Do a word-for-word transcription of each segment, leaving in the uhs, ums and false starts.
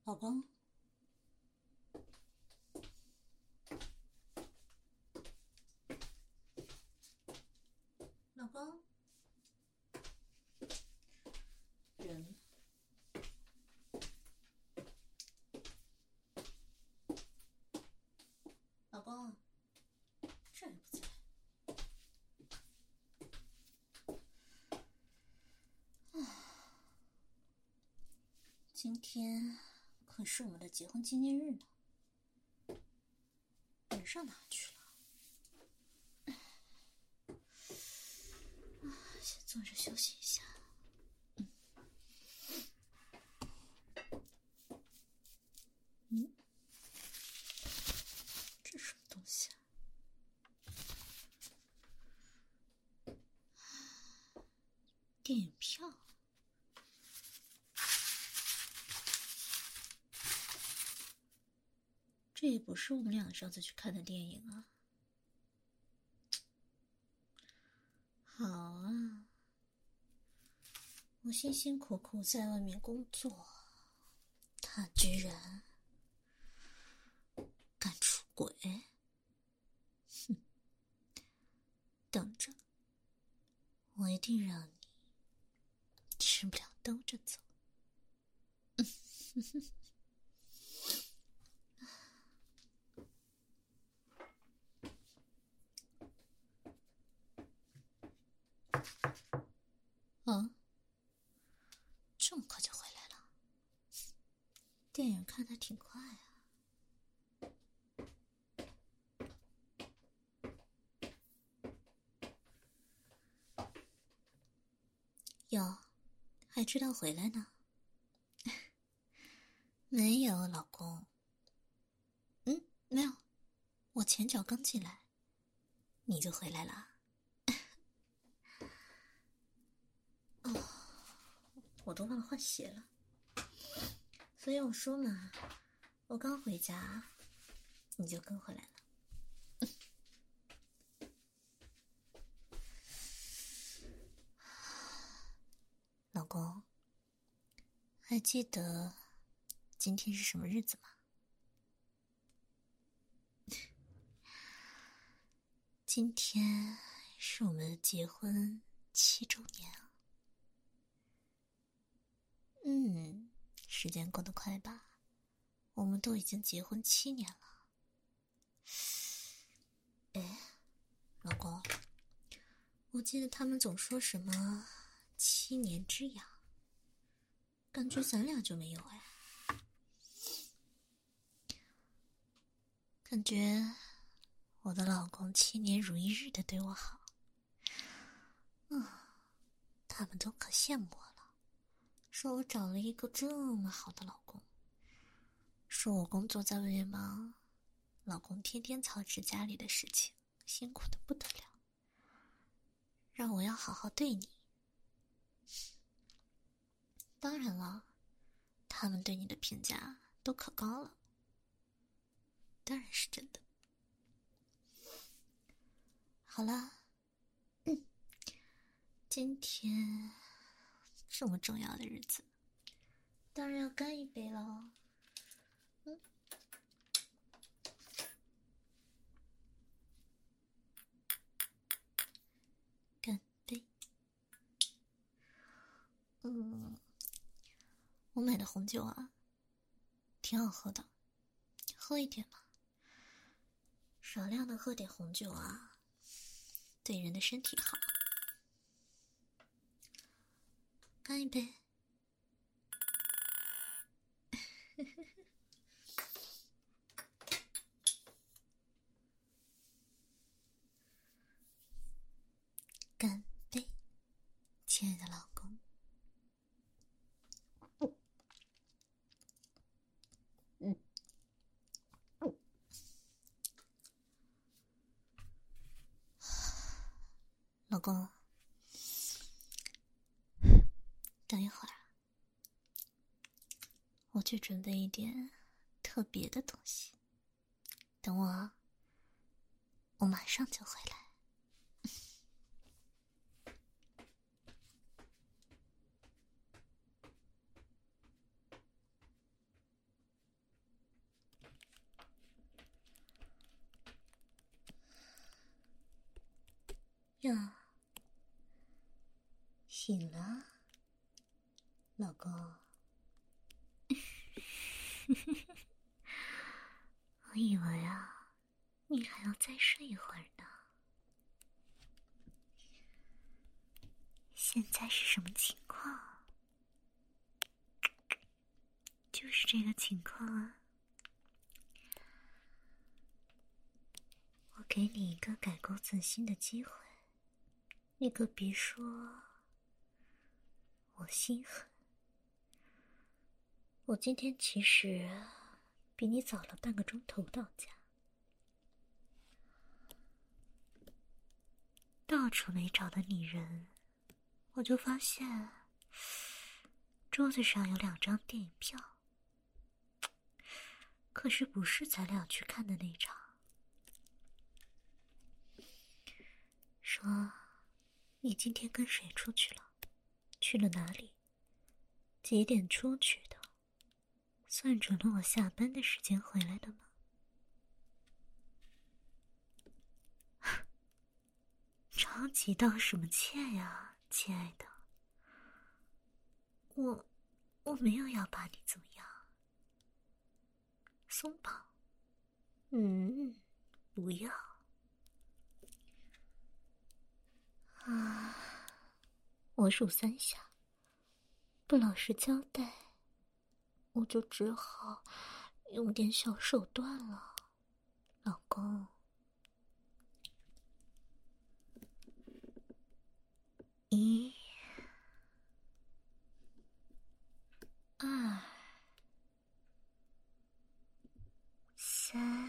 老公，老公，人，老公，这也不在。今天可是我们的结婚纪念日呢，人上哪去了？先坐着休息一下。嗯，嗯，这什么东西啊？电影票。这也不是我们俩上次去看的电影啊。好啊，我辛辛苦苦在外面工作，他居然敢出轨，哼！等着，我一定让你吃不了兜着走。啊，这么快就回来了？电影看得挺快啊。哟，还知道回来呢？没有，老公。嗯，没有，我前脚刚进来，你就回来了。哦，我都忘了换鞋了。所以我说嘛，我刚回家，你就跟回来了。老公，还记得今天是什么日子吗？今天是我们的结婚七周年啊。嗯，时间过得快吧？我们都已经结婚七年了。哎，老公，我记得他们总说什么七年之痒，感觉咱俩就没有哎。感觉我的老公七年如一日的对我好，嗯，他们都可羡慕我了，说我找了一个这么好的老公，说我工作在外面忙，老公天天操持家里的事情，辛苦的不得了，让我要好好对你。当然了，他们对你的评价都可高了，当然是真的。好了，嗯，今天这么重要的日子，当然要干一杯了。嗯，干杯。嗯，我买的红酒啊，挺好喝的，喝一点嘛。少量的喝点红酒啊，对人的身体好。干一杯。干杯，亲爱的老公。嗯嗯，老公，等一会儿，我去准备一点特别的东西。等我啊，我马上就回来。 呀，醒了，老公。我以为啊，你还要再睡一会儿呢。现在是什么情况？就是这个情况啊。我给你一个改过自新的机会，你可别说我心狠。我今天其实比你早了半个钟头到家，到处没找到你人，我就发现桌子上有两张电影票，可是不是咱俩去看的那场。说你今天跟谁出去了？去了哪里？几点出去的？算准了我下班的时间回来的吗？着急道什么歉呀，亲爱的。我我没有要把你怎么样。松绑。嗯，不要。啊，我数三下，不老实交代，我就只好用点小手段了，老公。一、二、三。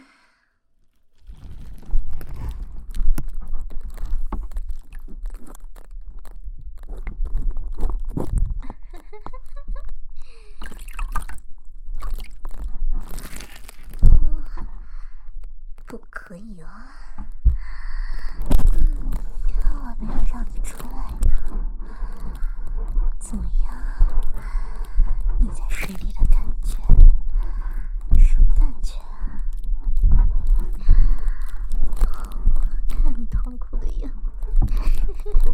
不可以哦。嗯，我没有让你出来呢。怎么样？你在水里的感觉，什么感觉啊？看你痛苦的样子。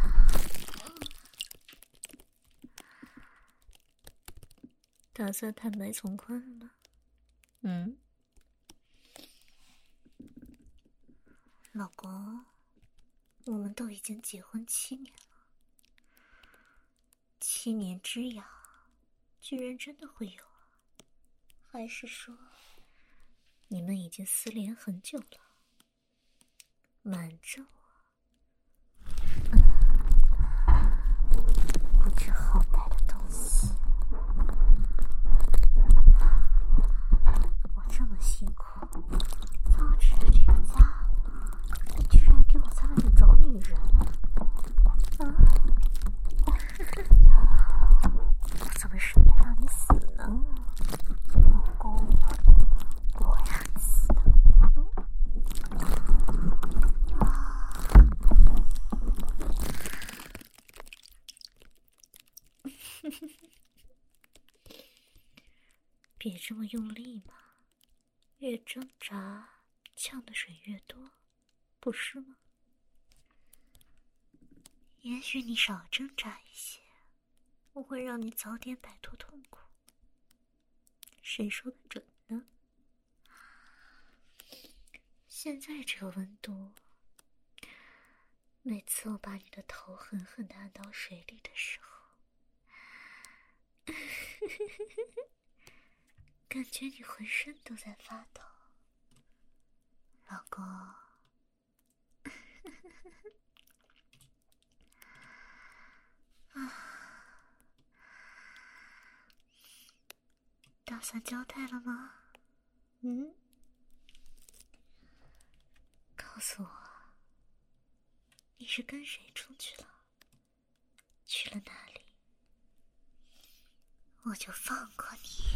打算坦白从宽了吗？嗯？老公，我们都已经结婚七年了，七年之痒，居然真的会有啊？还是说，你们已经撕连很久了？瞒着我？嗯，不知好歹的东西！我这么辛苦操持着这个家，你居然给我在外面找女人啊！我怎么舍得让你死呢？老公，不会让你死的。嗯啊，别这么用力嘛，越挣扎呛的水越多，不是吗？也许你少挣扎一些，我会让你早点摆脱痛苦，谁说的准呢？现在这个温度，每次我把你的头狠狠地按到水里的时候，感觉你浑身都在发抖，老公。啊，打算交代了吗？嗯？告诉我，你是跟谁出去了？去了哪里？我就放过你。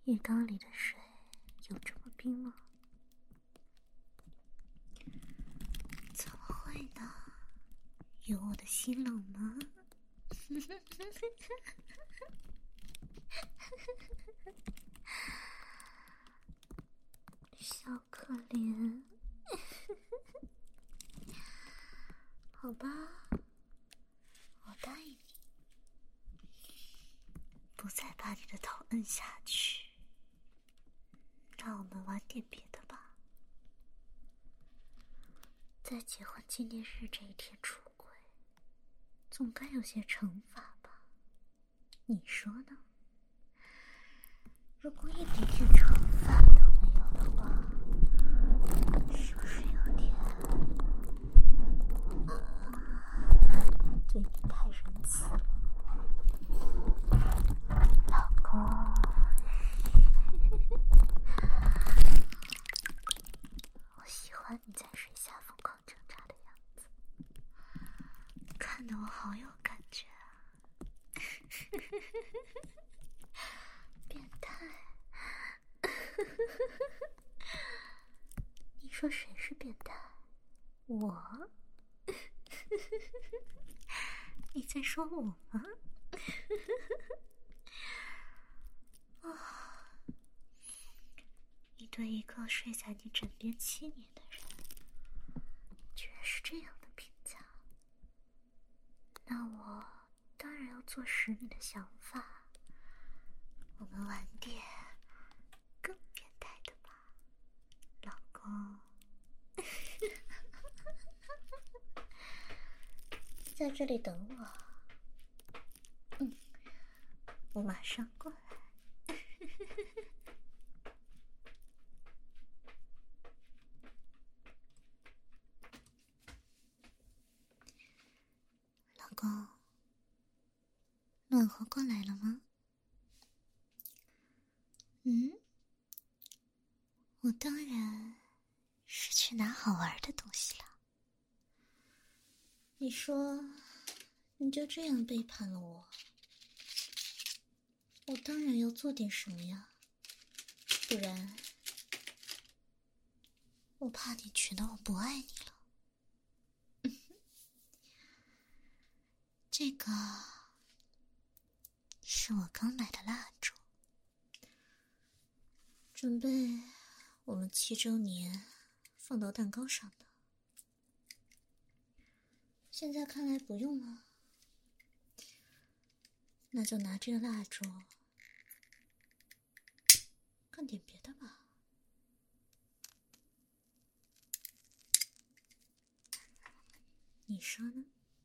浴缸里的水有这么冰吗？怎么会呢？有我的心冷吗？小可怜。好吧，我答应你，不再把你的头摁下去，让我们玩点别的吧。在结婚纪念日这一天出轨，总该有些惩罚吧？你说呢？如果一点点惩罚都没有的话，是不是有点……对你太仁慈了，老公。我喜欢你在水下疯狂挣扎的样子，看得我好有感觉啊！变态！你说谁是变态？我？你在说我吗？啊！你对一个睡在你枕边七年的人，居然是这样的评价，那我当然要坐实你的想法，我们玩点更变态的吧，老公。在这里等我，嗯，我马上过来。老公，暖和过来了吗？嗯，我当然是去拿好玩的东西了。你说你就这样背叛了我，我当然要做点什么呀，不然我怕你觉得我不爱你了。这个是我刚买的蜡烛，准备我们七周年放到蛋糕上的。现在看来不用了，那就拿这个蜡烛干点别的吧。你说呢？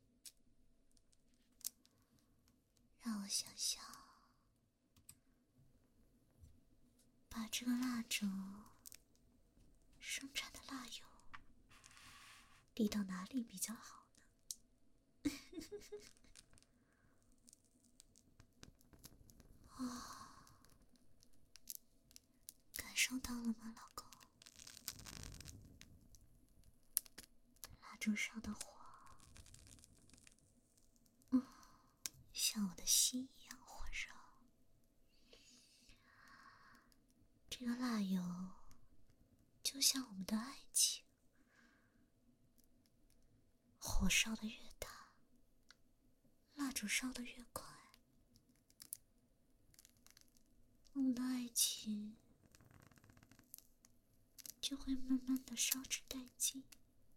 让我想想，把这个蜡烛生产的蜡油滴到哪里比较好呢？啊，感受到了吗，老公？蜡烛上的火，嗯，像我的心一样火热。这个蜡油就像我们的爱情，火烧的越大，蜡烛烧的越快，我们的爱情就会慢慢的烧至殆尽。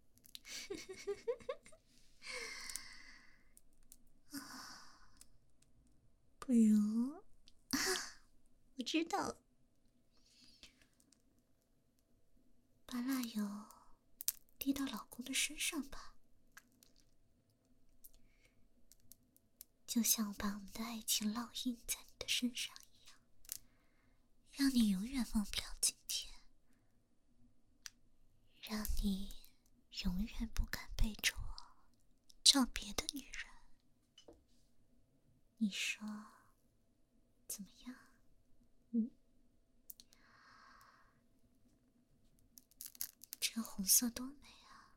啊，不如啊，我知道了，把蜡油滴到老公的身上吧，就像我把我们的爱情烙印在你的身上一样，让你永远忘不了今天，让你永远不敢背着我找别的女人。你说怎么样？嗯，这个红色多美啊！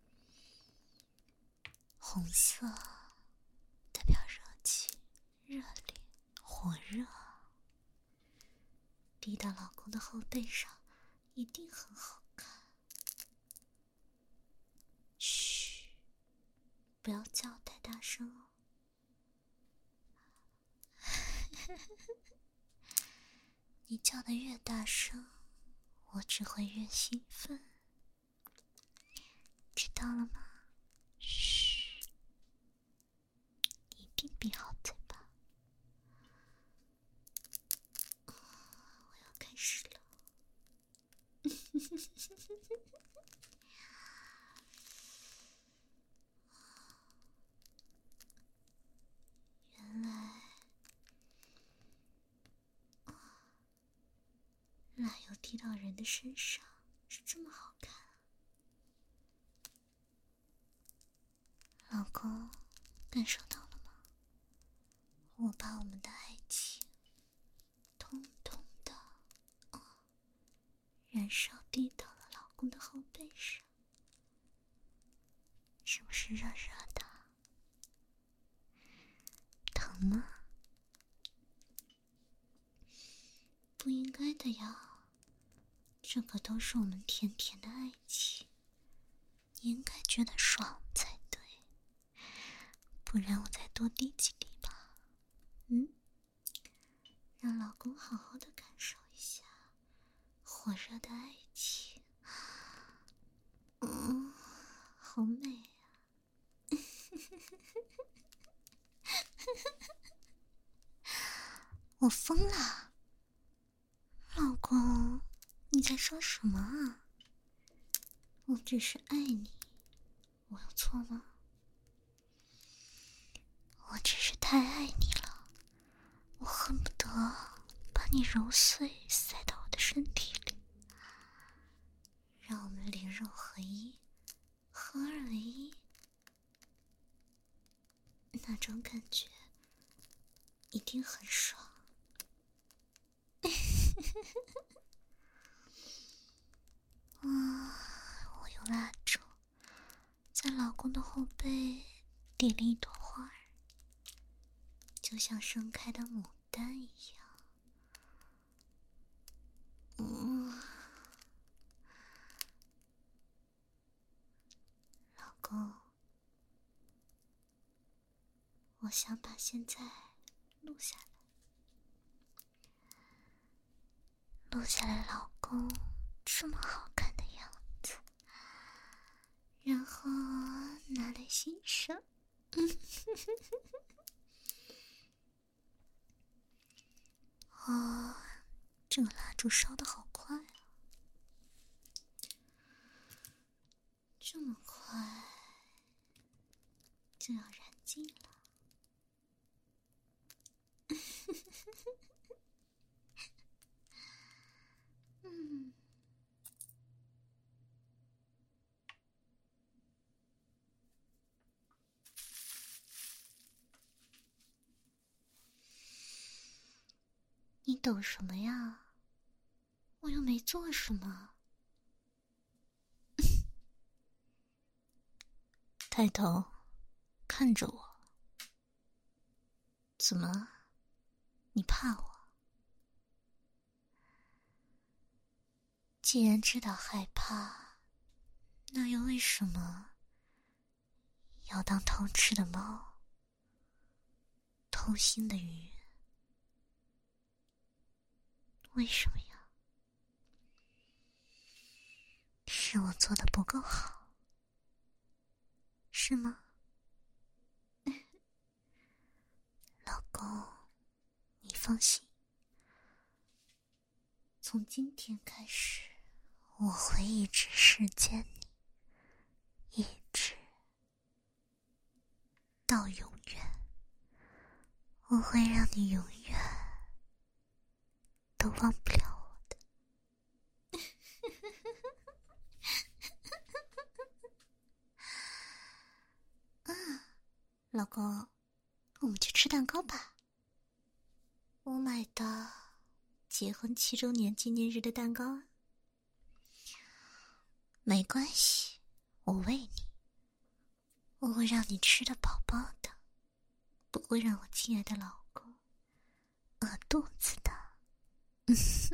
红色代表热情、热烈、火热， 滴到老公的后背上，一定很好看。嘘，不要叫太大声哦。你叫的越大声，我只会越兴奋，知道了吗？嘘，一定闭好嘴巴。我要开始了。原来奶油滴到人的身上是这么好看。老公，感受到了吗？我把我们的爱情通通的、哦、燃烧滴到了老公的后背上，是不是热热的？疼吗？不应该的呀，这个都是我们甜甜的爱情，你应该觉得爽才对，不然我再多滴几滴吧。嗯，让老公好好的感受一下火热的爱情。嗯，好美啊。我疯了，老公，你在说什么啊？我只是爱你，我有错吗？我只是太爱你了，我恨不得把你揉碎塞到我的身体里，让我们灵肉合一，合二为一，那种感觉一定很爽。啊，我用蜡烛在老公的后背点了一朵花儿，就像盛开的牡丹一样。嗯，老公，我想把现在录下来，录下来老公这么好看的样子，然后拿来欣赏。哦，这个蜡烛烧得好快啊，这么快就要燃尽了。嗯，你抖什么呀？我又没做什么。抬头看着我，怎么？你怕我？既然知道害怕，那又为什么要当偷吃的猫，偷腥的鱼？为什么呀？是我做的不够好，是吗？老公，你放心，从今天开始，我会一直视奸你，一直到永远。我会让你永远都忘不了我的。啊，老公，我们去吃蛋糕吧。我买的结婚七周年纪念日的蛋糕啊。没关系，我喂你，我会让你吃得饱饱的，不会让我亲爱的老公饿肚子的。